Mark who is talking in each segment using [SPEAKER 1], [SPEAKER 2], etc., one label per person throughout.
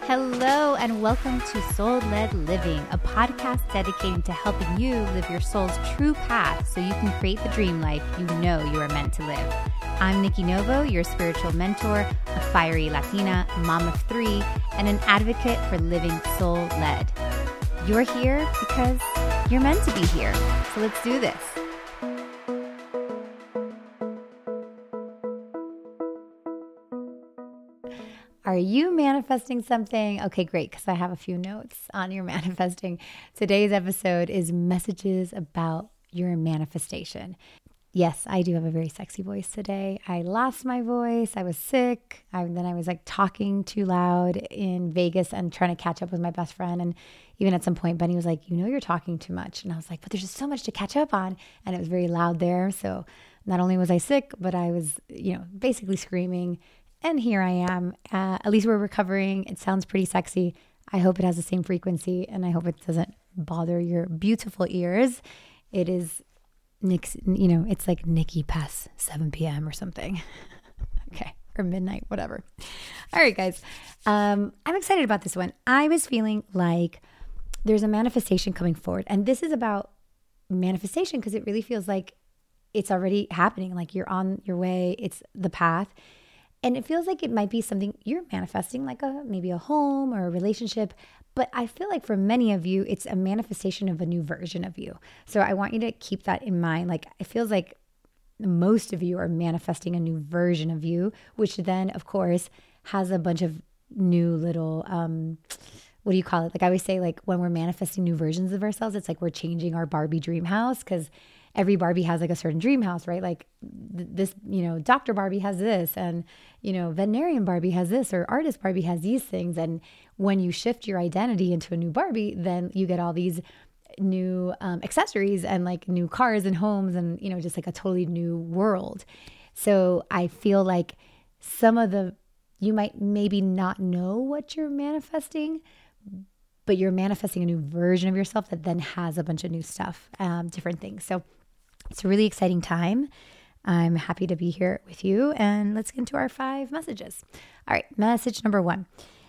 [SPEAKER 1] Hello, and welcome to Soul-Led Living, a podcast dedicated to helping you live your soul's true path so you can create the dream life you know you are meant to live. I'm Nikki Novo, your spiritual mentor, a fiery Latina, mom of three, and an advocate for living soul-led. You're here because you're meant to be here. So let's do this. Are you manifesting something? Okay, great, because I have a few notes on your manifesting. Today's episode is messages about your manifestation. Yes, I do have a very sexy voice today. I lost my voice. I was sick. Then I was like talking too loud in Vegas and trying to catch up with my best friend. And even at some point, Benny was like, you're talking too much. And I was like, but there's just so much to catch up on. And it was very loud there. So not only was I sick, but I was, basically screaming. And here I am. At least we're recovering. It sounds pretty sexy. I hope it has the same frequency, and I hope it doesn't bother your beautiful ears. It is, it's like Nikki past 7 p.m. or something. Okay, or midnight, whatever. All right, guys. I'm excited about this one. I was feeling like there's a manifestation coming forward, and this is about manifestation because it really feels like it's already happening. Like you're on your way. It's the path. And it feels like it might be something you're manifesting, like maybe a home or a relationship. But I feel like for many of you, it's a manifestation of a new version of you. So I want you to keep that in mind. Like it feels like most of you are manifesting a new version of you, which then, of course, has a bunch of new little, what do you call it? Like I always say, like when we're manifesting new versions of ourselves, it's like we're changing our Barbie dream house because every Barbie has like a certain dream house, right? Like this, Dr. Barbie has this and, veterinarian Barbie has this or artist Barbie has these things. And when you shift your identity into a new Barbie, then you get all these new accessories and like new cars and homes and, just like a totally new world. So I feel like you might maybe not know what you're manifesting, but you're manifesting a new version of yourself that then has a bunch of new stuff, different things. So it's a really exciting time. I'm happy to be here with you. And let's get into our 5 messages. All right, message number 1.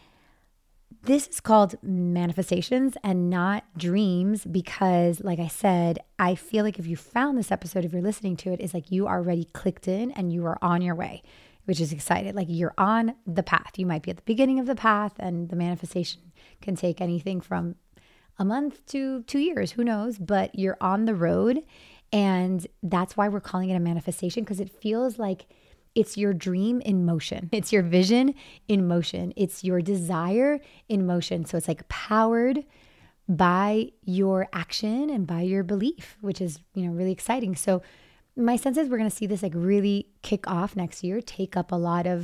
[SPEAKER 1] This is called manifestations and not dreams because, like I said, I feel like if you found this episode, if you're listening to it, it's like you already clicked in and you are on your way, which is excited. Like you're on the path. You might be at the beginning of the path and the manifestation can take anything from a month to 2 years, who knows, but you're on the road. And that's why we're calling it a manifestation because it feels like it's your dream in motion. It's your vision in motion. It's your desire in motion. So it's like powered by your action and by your belief, which is, really exciting. So my sense is we're going to see this like really kick off next year, take up a lot of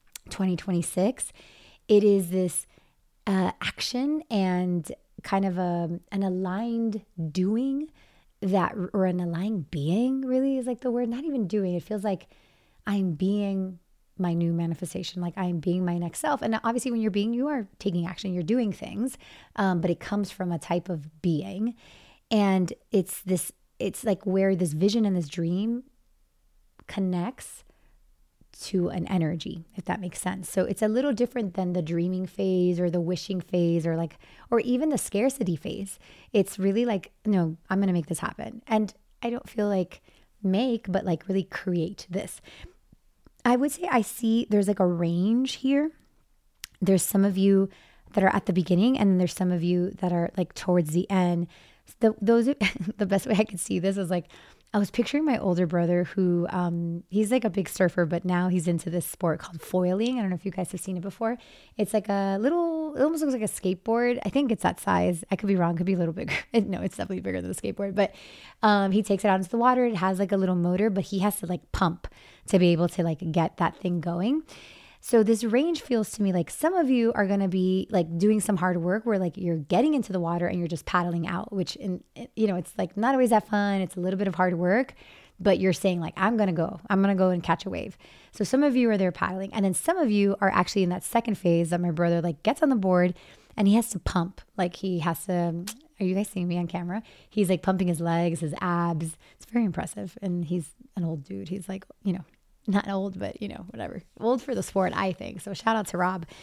[SPEAKER 1] 2026. It is this action and kind of an aligned doing that, or an aligned being really is like the word, not even doing. It feels like I'm being my new manifestation, like I'm being my next self. And obviously when you're being, you are taking action, you're doing things, but it comes from a type of being. And it's like where this vision and this dream connects to an energy, if that makes sense. So it's a little different than the dreaming phase or the wishing phase or even the scarcity phase. It's really like, no, I'm going to make this happen. And I don't feel like but like really create this. I would say I see there's like a range here. There's some of you that are at the beginning and there's some of you that are like towards the end. The best way I could see this is like, I was picturing my older brother who, he's like a big surfer, but now he's into this sport called foiling. I don't know if you guys have seen it before. It's like it almost looks like a skateboard. I think it's that size. I could be wrong. Could be a little bigger. No, it's definitely bigger than a skateboard, but he takes it out into the water. It has like a little motor, but he has to like pump to be able to like get that thing going. So this range feels to me like some of you are going to be like doing some hard work where like you're getting into the water and you're just paddling out, which, it's like not always that fun. It's a little bit of hard work, but you're saying like, I'm going to go and catch a wave. So some of you are there paddling. And then some of you are actually in that second phase that my brother like gets on the board and he has to pump. Like he has to, are you guys seeing me on camera? He's like pumping his legs, his abs. It's very impressive. And he's an old dude. He's like, not old, but whatever. Old for the sport, I think. So shout out to Rob.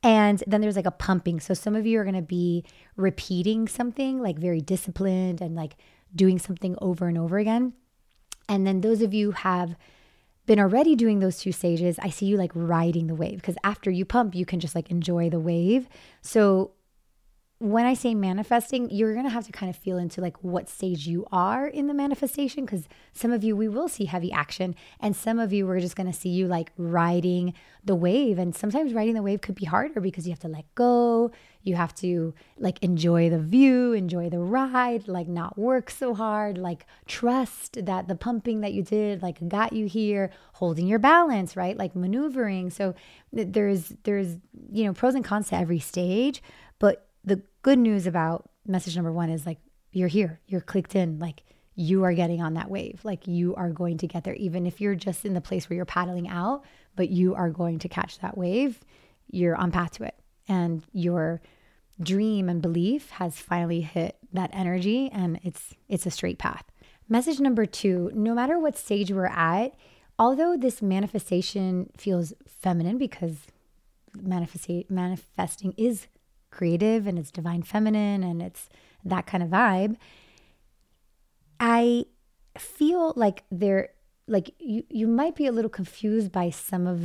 [SPEAKER 1] And then there's like a pumping. So some of you are going to be repeating something like very disciplined and like doing something over and over again. And then those of you have been already doing those two stages, I see you like riding the wave, because after you pump, you can just like enjoy the wave. So when I say manifesting, you're going to have to kind of feel into like what stage you are in the manifestation, because some of you, we will see heavy action, and some of you, we're just going to see you like riding the wave. And sometimes riding the wave could be harder because you have to let go. You have to like enjoy the view, enjoy the ride, like not work so hard, like trust that the pumping that you did like got you here, holding your balance, right? Like maneuvering. So there's pros and cons to every stage, but the good news about message number 1 is like, you're here, you're clicked in, like you are getting on that wave, like you are going to get there, even if you're just in the place where you're paddling out, but you are going to catch that wave. You're on path to it. And your dream and belief has finally hit that energy, and it's a straight path. Message number 2, no matter what stage we're at, although this manifestation feels feminine because manifesting is creative and it's divine feminine and it's that kind of vibe, I feel like you might be a little confused by some of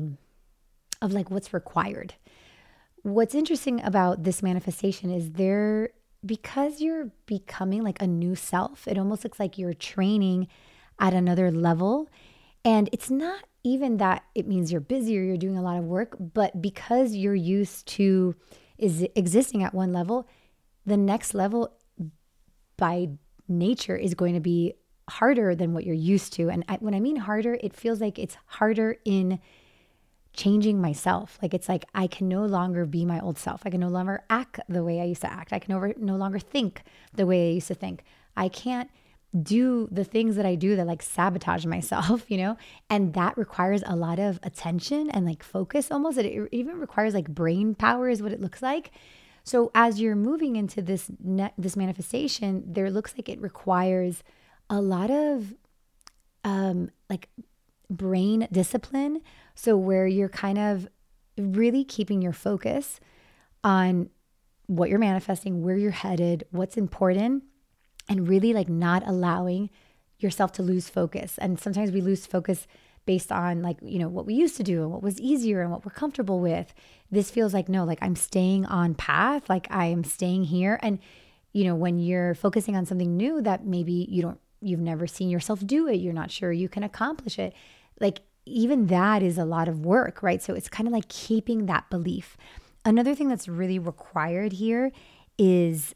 [SPEAKER 1] what's required. What's interesting about this manifestation is because you're becoming like a new self, it almost looks like you're training at another level. And it's not even that it means you're busy or you're doing a lot of work, but because you're used to existing at one level, the next level by nature is going to be harder than what you're used to. And when I mean harder, it feels like it's harder in changing myself. Like it's like I can no longer be my old self. I can no longer act the way I used to act. I can no longer think the way I used to think. I can't do the things that I do that like sabotage myself, and that requires a lot of attention and like focus almost. It even requires like brain power is what it looks like. So as you're moving into this manifestation, there looks like it requires a lot of like brain discipline. So where you're kind of really keeping your focus on what you're manifesting, where you're headed, what's important, and really like not allowing yourself to lose focus. And sometimes we lose focus based on like, what we used to do and what was easier and what we're comfortable with. This feels like, no, like I'm staying on path, like I am staying here. And, when you're focusing on something new that maybe you've never seen yourself do it, you're not sure you can accomplish it. Like even that is a lot of work, right? So it's kind of like keeping that belief. Another thing that's really required here is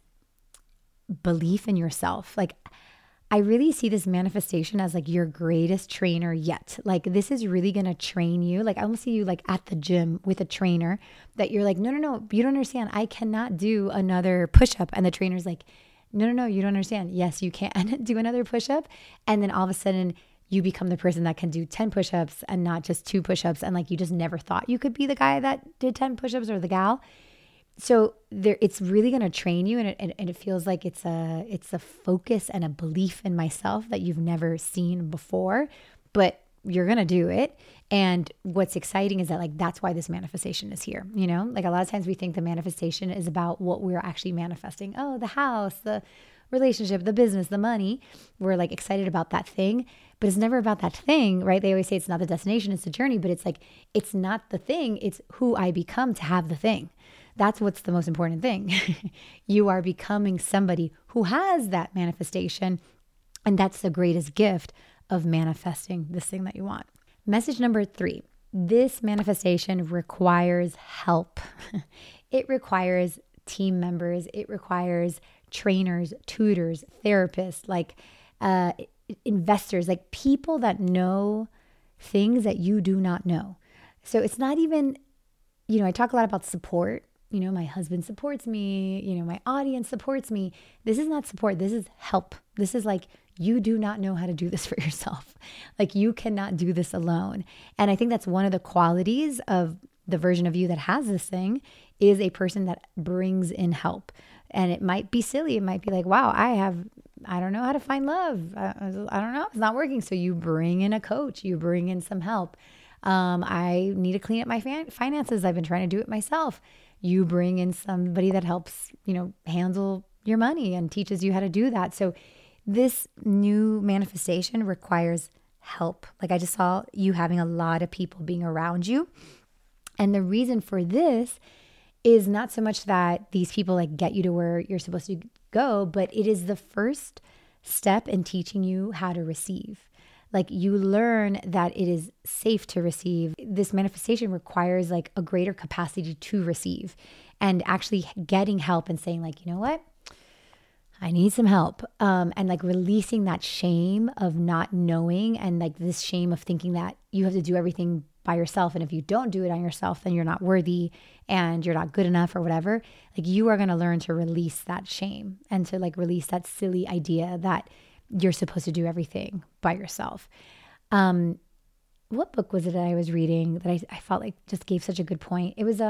[SPEAKER 1] belief in yourself. Like I really see this manifestation as like your greatest trainer yet. Like this is really going to train you. Like I almost see you like at the gym with a trainer that you're like, no, you don't understand. I cannot do another push-up. And the trainer's like, no, you don't understand. Yes, you can do another push-up. And then all of a sudden you become the person that can do 10 push-ups and not just 2 push-ups. And like you just never thought you could be the guy that did 10 push-ups or the gal. So it's really going to train you, and it feels like it's a focus and a belief in myself that you've never seen before, but you're going to do it. And what's exciting is that like that's why this manifestation is here. Like a lot of times we think the manifestation is about what we're actually manifesting. Oh, the house, the relationship, the business, the money. We're like excited about that thing, but it's never about that thing, right? They always say it's not the destination, it's the journey, but it's like it's not the thing, it's who I become to have the thing. That's what's the most important thing. You are becoming somebody who has that manifestation. And that's the greatest gift of manifesting this thing that you want. Message number 3, this manifestation requires help. It requires team members. It requires trainers, tutors, therapists, like investors, like people that know things that you do not know. So it's not even, I talk a lot about support. My husband supports me, my audience supports me. This is not support. This is help. This is like, you do not know how to do this for yourself. Like you cannot do this alone. And I think that's one of the qualities of the version of you that has this thing is a person that brings in help. And it might be silly. It might be like, wow, I don't know how to find love. I don't know. It's not working. So you bring in a coach, you bring in some help. I need to clean up my finances. I've been trying to do it myself. You bring in somebody that helps, handle your money and teaches you how to do that. So this new manifestation requires help. Like I just saw you having a lot of people being around you. And the reason for this is not so much that these people like get you to where you're supposed to go, but it is the first step in teaching you how to receive. Like you learn that it is safe to receive. This manifestation requires like a greater capacity to receive and actually getting help and saying like, you know what? I need some help. And like releasing that shame of not knowing and like this shame of thinking that you have to do everything by yourself. And if you don't do it on yourself, then you're not worthy and you're not good enough or whatever. Like you are going to learn to release that shame and to like release that silly idea that you're supposed to do everything by yourself. What book was it that I was reading that I felt like just gave such a good point? It was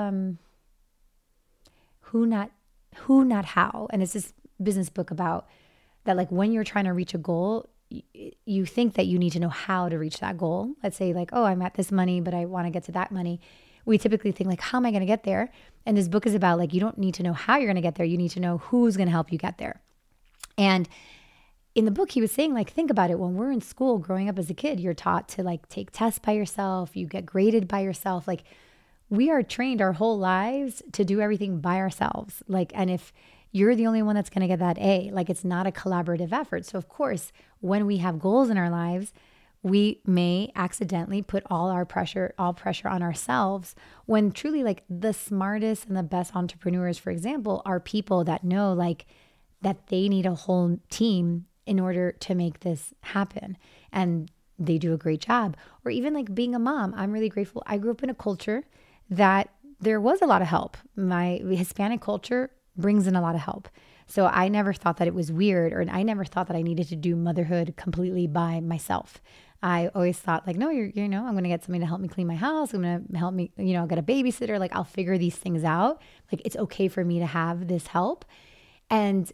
[SPEAKER 1] Who Not How. And it's this business book about that, like when you're trying to reach a goal, you think that you need to know how to reach that goal. Let's say like, oh, I'm at this money, but I want to get to that money. We typically think like, how am I going to get there? And this book is about like, you don't need to know how you're going to get there. You need to know who's going to help you get there. And in the book, he was saying like, think about it. When we're in school growing up as a kid, you're taught to like take tests by yourself. You get graded by yourself. Like we are trained our whole lives to do everything by ourselves. Like, and if you're the only one that's going to get that A, like it's not a collaborative effort. So of course, when we have goals in our lives, we may accidentally put all pressure on ourselves when truly like the smartest and the best entrepreneurs, for example, are people that know like that they need a whole team in order to make this happen. And they do a great job. Or even like being a mom, I'm really grateful. I grew up in a culture that there was a lot of help. My Hispanic culture brings in a lot of help. So I never thought that it was weird, or I never thought that I needed to do motherhood completely by myself. I always thought like, no, I'm going to get somebody to help me clean my house. I'm going to help me, I'll get a babysitter. Like I'll figure these things out. Like it's okay for me to have this help. And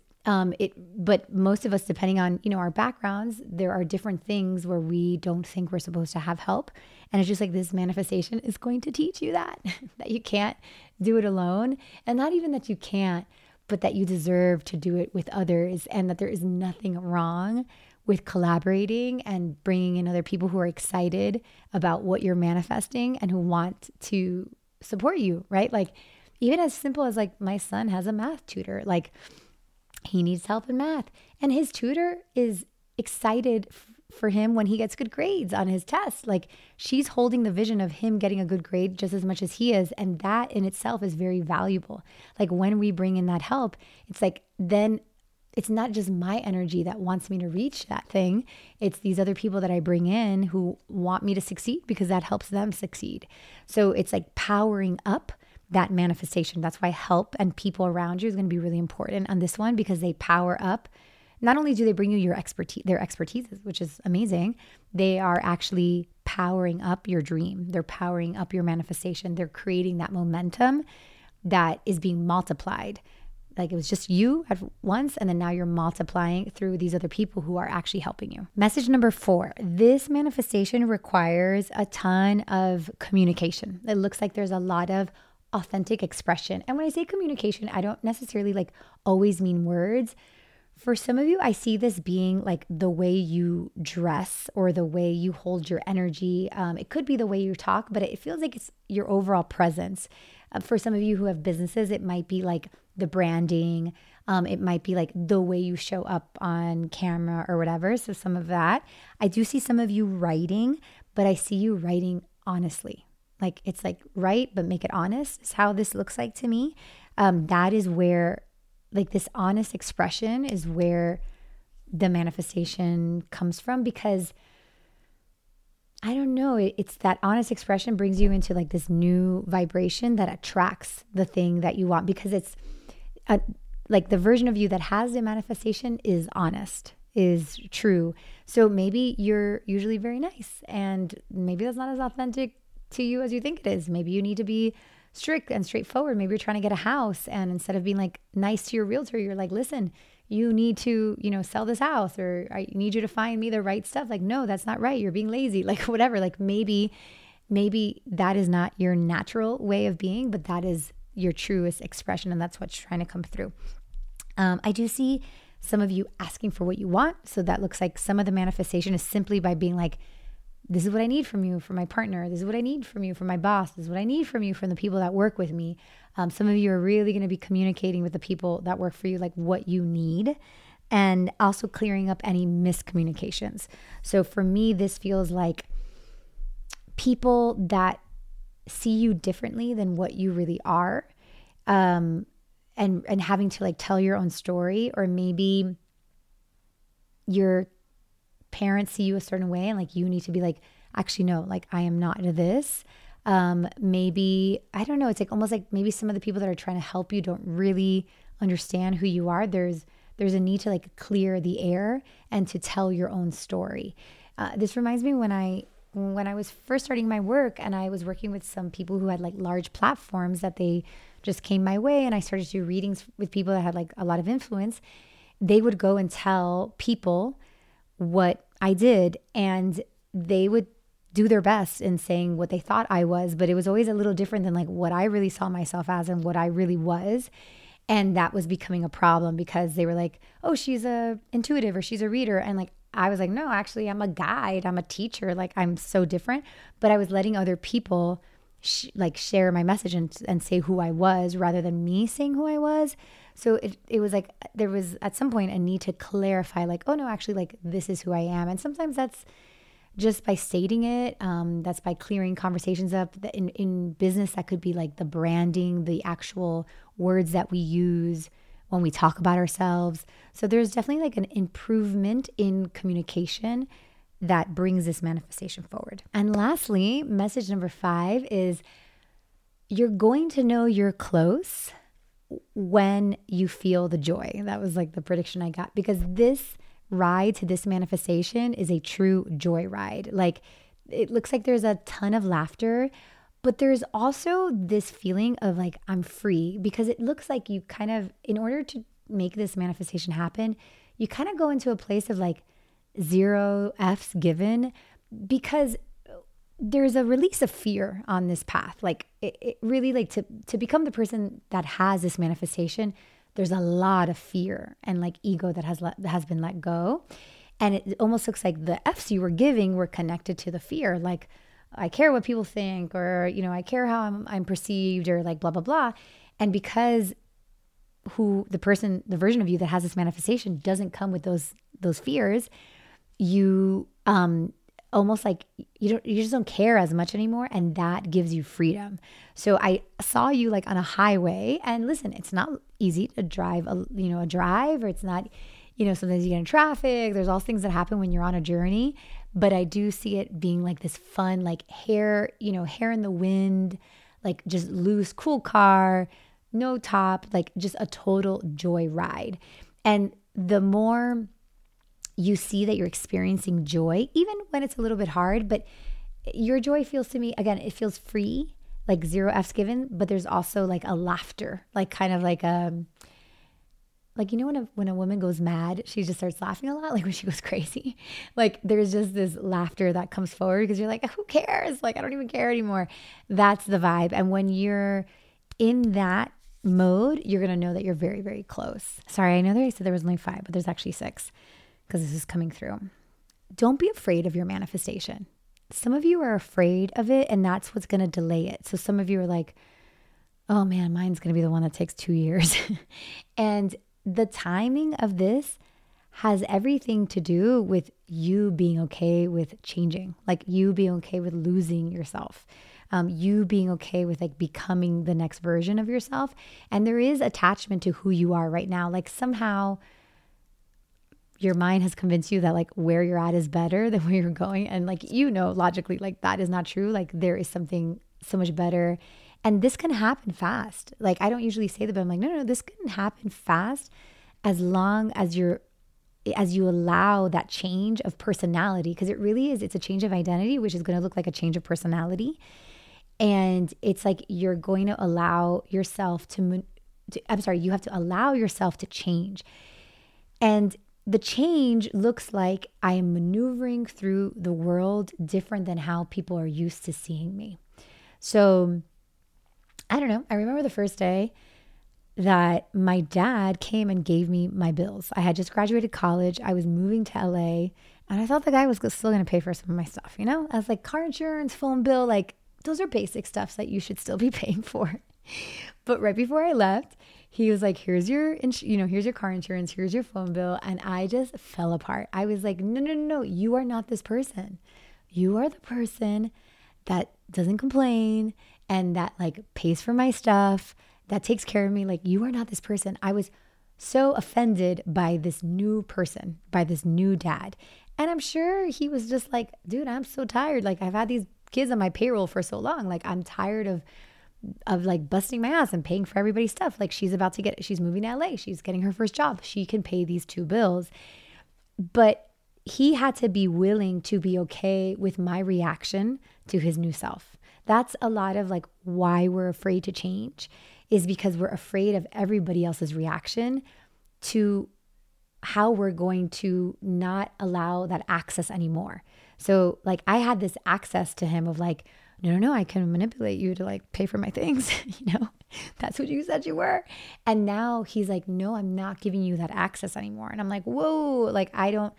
[SPEAKER 1] but most of us, depending on, our backgrounds, there are different things where we don't think we're supposed to have help. And it's just like this manifestation is going to teach you that you can't do it alone. And not even that you can't, but that you deserve to do it with others, and that there is nothing wrong with collaborating and bringing in other people who are excited about what you're manifesting and who want to support you, right? Like even as simple as like my son has a math tutor, like he needs help in math, and his tutor is excited for him when he gets good grades on his tests. Like she's holding the vision of him getting a good grade just as much as he is. And that in itself is very valuable. Like when we bring in that help, it's like, then it's not just my energy that wants me to reach that thing. It's these other people that I bring in who want me to succeed because that helps them succeed. So it's like powering up that manifestation. That's why help and people around you is going to be really important on this one, because they power up. Not only do they bring you your expertise, their expertise, which is amazing, they are actually powering up your dream. They're powering up your manifestation. They're creating that momentum that is being multiplied. Like it was just you at once, and then now you're multiplying through these other people who are actually helping you. Message number 4, this manifestation requires a ton of communication. It looks like there's a lot of authentic expression. And when I say communication, I don't necessarily like always mean words. For some of you, I see this being like the way you dress or the way you hold your energy. It could be the way you talk, but it feels like it's your overall presence. For some of you who have businesses, it might be like the branding. It might be like the way you show up on camera or whatever. So some of that. I do see some of you writing, but I see you writing honestly. Like it's like write, but make it honest is how this looks like to me. That is where like this honest expression is where the manifestation comes from, because I don't know, it's that honest expression brings you into like this new vibration that attracts the thing that you want, because it's like the version of you that has the manifestation is honest, is true. So maybe you're usually very nice, and maybe that's not as authentic to you as you think it is. Maybe you need to be strict and straightforward. Maybe you're trying to get a house, and instead of being like nice to your realtor, you're like, listen, you need to, sell this house, or I need you to find me the right stuff. Like, no, that's not right. You're being lazy, like whatever. Like maybe maybe that is not your natural way of being, but that is your truest expression. And that's what's trying to come through. I do see some of you asking for what you want. So that looks like some of the manifestation is simply by being like, this is what I need from you, from my partner. This is what I need from you, from my boss. This is what I need from you, from the people that work with me. Some of you are really going to be communicating with the people that work for you, like what you need, and also clearing up any miscommunications. So for me, this feels like people that see you differently than what you really are, and having to like tell your own story, or maybe your parents see you a certain way and like you need to be like, actually no, like I am not this. Maybe, I don't know, it's like almost like maybe some of the people that are trying to help you don't really understand who you are. There's a need to like clear the air and to tell your own story. This reminds me when I was first starting my work and I was working with some people who had like large platforms that they just came my way, and I started to do readings with people that had like a lot of influence. They would go and tell people what I did, and they would do their best in saying what they thought I was, but it was always a little different than like what I really saw myself as and what I really was. And that was becoming a problem because they were like, oh, she's a intuitive or she's a reader. And like, I was like, no, actually I'm a guide. I'm a teacher. Like I'm so different, but I was letting other people share my message and say who I was rather than me saying who I was. So it was like, there was at some point a need to clarify like, oh no, actually like this is who I am. And sometimes that's just by stating it. That's by clearing conversations up. In business, that could be like the branding, the actual words that we use when we talk about ourselves. So there's definitely like an improvement in communication that brings this manifestation forward. And lastly, message number 5 is you're going to know you're close when you feel the joy. That was like the prediction I got, because this ride to this manifestation is a true joy ride. Like it looks like there's a ton of laughter, but there's also this feeling of like, I'm free, because it looks like you kind of, in order to make this manifestation happen, you kind of go into a place of like 0 F's given, because there's a release of fear on this path. Like it really, like to become the person that has this manifestation, there's a lot of fear and like ego that has been let go. And it almost looks like the F's you were giving were connected to the fear. Like, I care what people think, or, you know, I care how I'm perceived, or like blah, blah, blah. And because the version of you that has this manifestation doesn't come with those fears, you almost like you just don't care as much anymore, and that gives you freedom. So I saw you like on a highway, and listen, it's not easy to drive a drive, or it's not, sometimes you get in traffic. There's all things that happen when you're on a journey, but I do see it being like this fun, like hair in the wind, like just loose, cool car, no top, like just a total joy ride. And the more you see that you're experiencing joy, even when it's a little bit hard, but your joy feels, to me, again, it feels free, like 0 F's given, but there's also like a laughter, like kind of like when a woman goes mad, she just starts laughing a lot, like when she goes crazy. Like there's just this laughter that comes forward because you're like, who cares? Like I don't even care anymore. That's the vibe. And when you're in that mode, you're going to know that you're very, very close. Sorry, I know that I said there was only 5, but there's actually 6 because this is coming through. Don't be afraid of your manifestation. Some of you are afraid of it, and that's what's going to delay it. So some of you are like, oh man, mine's going to be the one that takes 2 years. And the timing of this has everything to do with you being okay with changing, like you being okay with losing yourself, you being okay with like becoming the next version of yourself. And there is attachment to who you are right now. Like somehow your mind has convinced you that like where you're at is better than where you're going. And like, logically, like that is not true. Like there is something so much better. And this can happen fast. Like I don't usually say that, but I'm like, no, this can happen fast as long as you allow that change of personality, because it really is, it's a change of identity, which is going to look like a change of personality. And it's like you're going to allow yourself you have to allow yourself to change. And the change looks like I am maneuvering through the world different than how people are used to seeing me. So I don't know. I remember the first day that my dad came and gave me my bills. I had just graduated college. I was moving to LA, and I thought the guy was still going to pay for some of my stuff. I was like, car insurance, phone bill, like those are basic stuff that you should still be paying for. But right before I left, he was like, here's your car insurance, here's your phone bill. And I just fell apart. I was like, no, you are not this person. You are the person that doesn't complain and that like pays for my stuff, that takes care of me. Like, you are not this person. I was so offended by this new person, by this new dad. And I'm sure he was just like, dude, I'm so tired. Like, I've had these kids on my payroll for so long. Like, I'm tired of like busting my ass and paying for everybody's stuff. Like, she's moving to LA. She's getting her first job. She can pay these 2 bills. But he had to be willing to be okay with my reaction to his new self. That's a lot of like why we're afraid to change, is because we're afraid of everybody else's reaction to how we're going to not allow that access anymore. So like I had this access to him of like, no, I can manipulate you to like pay for my things. That's what you said you were. And now he's like, no, I'm not giving you that access anymore. And I'm like, whoa, like I don't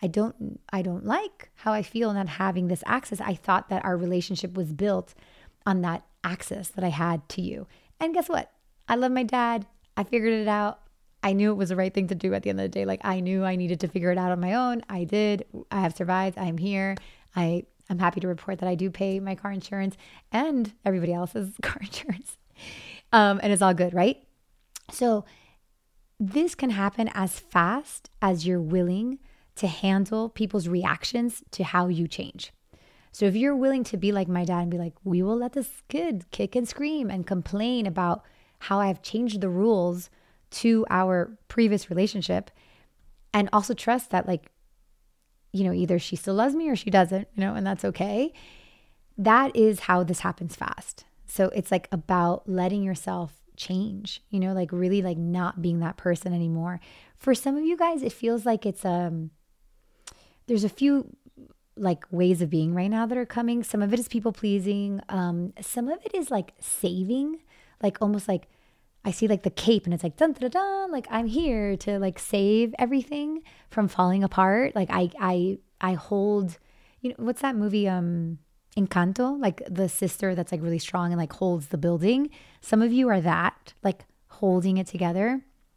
[SPEAKER 1] like how I feel not having this access. I thought that our relationship was built on that access that I had to you. And guess what? I love my dad. I figured it out. I knew it was the right thing to do at the end of the day. Like I knew I needed to figure it out on my own. I did. I have survived. I'm here. I'm happy to report that I do pay my car insurance and everybody else's car insurance. And it's all good, right? So this can happen as fast as you're willing to handle people's reactions to how you change. So if you're willing to be like my dad and be like, we will let this kid kick and scream and complain about how I've changed the rules to our previous relationship, and also trust that like, either she still loves me or she doesn't, and that's okay. That is how this happens fast. So it's like about letting yourself change, like really like not being that person anymore. For some of you guys, it feels like it's, there's a few like ways of being right now that are coming. Some of it is people pleasing. Some of it is like saving, like almost like I see like the cape and it's like, dun, dun, dun, dun, like I'm here to like save everything from falling apart. Like I hold, what's that movie? Encanto, like the sister that's like really strong and like holds the building. Some of you are that, like holding it together.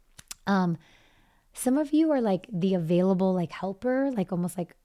[SPEAKER 1] Some of you are like the available like helper, like almost like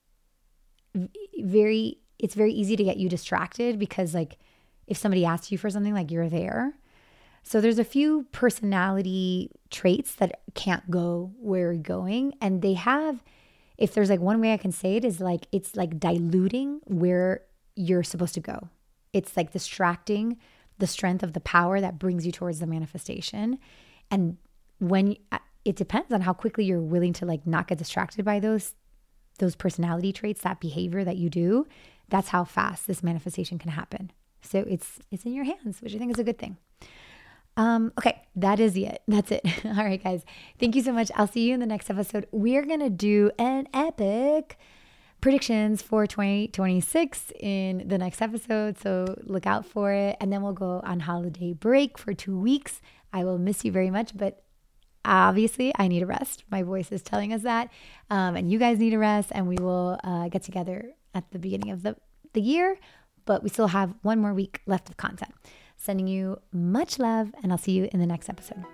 [SPEAKER 1] it's very easy to get you distracted because like if somebody asks you for something, like you're there. So there's a few personality traits that can't go where you're going. And they have, if there's like one way I can say it, is like, it's like diluting where you're supposed to go. It's like distracting the strength of the power that brings you towards the manifestation. And when it depends on how quickly you're willing to like not get distracted by those personality traits, that behavior that you do, that's how fast this manifestation can happen. So it's in your hands, which I think is a good thing. Okay, that is it. That's it. All right, guys. Thank you so much. I'll see you in the next episode. We're going to do an epic predictions for 2026 in the next episode. So look out for it. And then we'll go on holiday break for 2 weeks. I will miss you very much, but obviously I need a rest. My voice is telling us that. And you guys need a rest, and we will get together at the beginning of the year, but we still have 1 more week left of content. Sending you much love, and I'll see you in the next episode.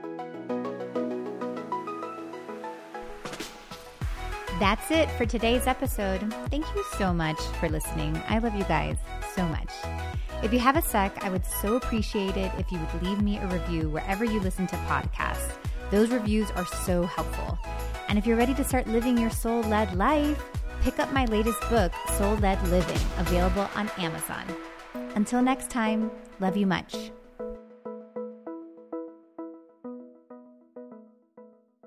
[SPEAKER 1] That's it for today's episode. Thank you so much for listening. I love you guys so much. If you have a sec, I would so appreciate it if you would leave me a review wherever you listen to podcasts. Those reviews are so helpful. And if you're ready to start living your soul-led life, pick up my latest book, Soul Led Living, available on Amazon. Until next time, love you much.